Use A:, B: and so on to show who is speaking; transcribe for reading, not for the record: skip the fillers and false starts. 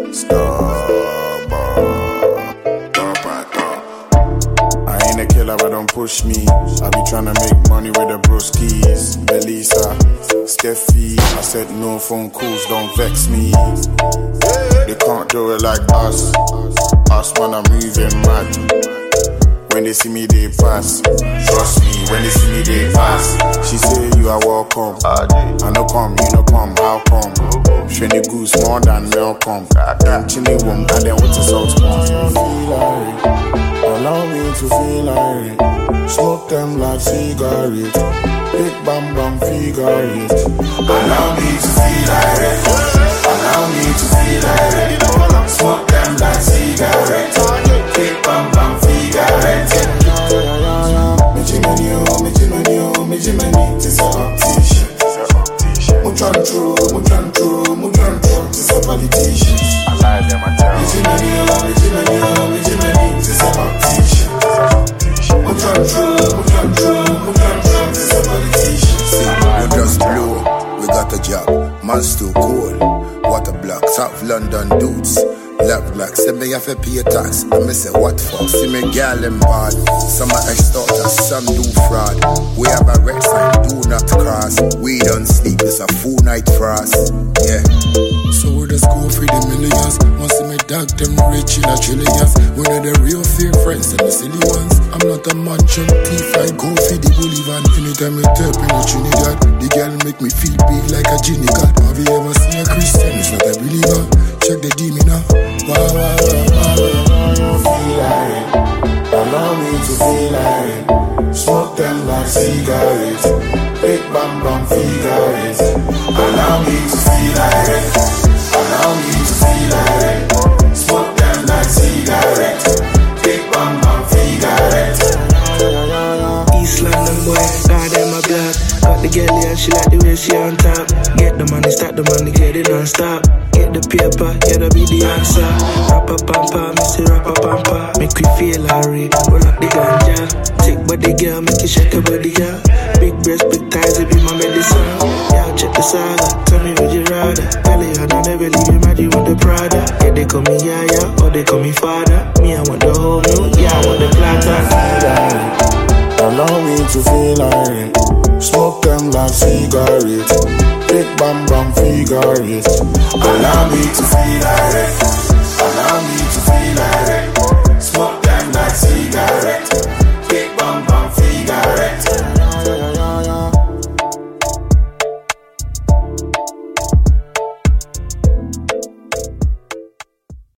A: I ain't a killer, but don't push me. I be tryna make money with the broskies. Belisa, Steffi, I said no phone calls, don't vex me. They can't do it like us. Us when I'm moving mad. When they see me, they pass. Trust me, when they see me, they pass. She say you are welcome. I no come, you no come, how come? Shiny goose more than welcome. Chili womb, and then what's the salt spawn? Allow me to feel like smoke them like cigarettes. Big bam bam figure it. Allow me to feel like it. Allow me to feel like it. Smoke them like cigarettes. Big bam bam figure it. Me Jimmy, this a optician. Mutran true, this a politician.
B: I lie them, I tell
A: me Jimmy, this a optician. Mutran true, this a politician.
C: See, we just blow, we got a job, man still cold. Water block, South London dudes. Love black, say me have to pay tax. I me say what for? See me gal in bad. Some are extorters, some do fraud. We have a red sign, do not cross. We don't sleep, it's a full night for us. Yeah. So we just go for the millions. Want see me dog, them rich in a trillions. We know the real fake friends and the silly ones. I'm not a mansion thief, I go for the Bolivar. Anytime I tap in the Trinidad, the girl make me feel big like a genie god. Have you ever seen a Christian? It's not a believer. Check the demon now. Wow,
A: feel like it. Allow me to feel like it. Smoke them like cigarettes. Big bam bam figure it. Allow me to feel like it. Allow me to feel like it. Smoke them like cigarettes. Big bam bam figure it.
D: East London boy, now them a black. Got the girl here, she like the way she on top. Get the money, stack the money, get it non-stop. Get the paper, yeah, that be the answer. Rappa pampa, Mr. Rappa pampa. Make we feel hurry, roll up the ganja. Take body girl, make you shake your body, yeah. Big breast, big thighs, it be my medicine. Yeah, check the saga, tell me would you rather. Tell you I don't ever leave you mad, you want the Prada. Yeah, they call me Yaya, or they call me father. Me, I want the whole new, yeah, I want the platinum.
A: Allow me to feel like it. Smoke them like cigarettes. Big bam bam figure it. Allow me to feel like it.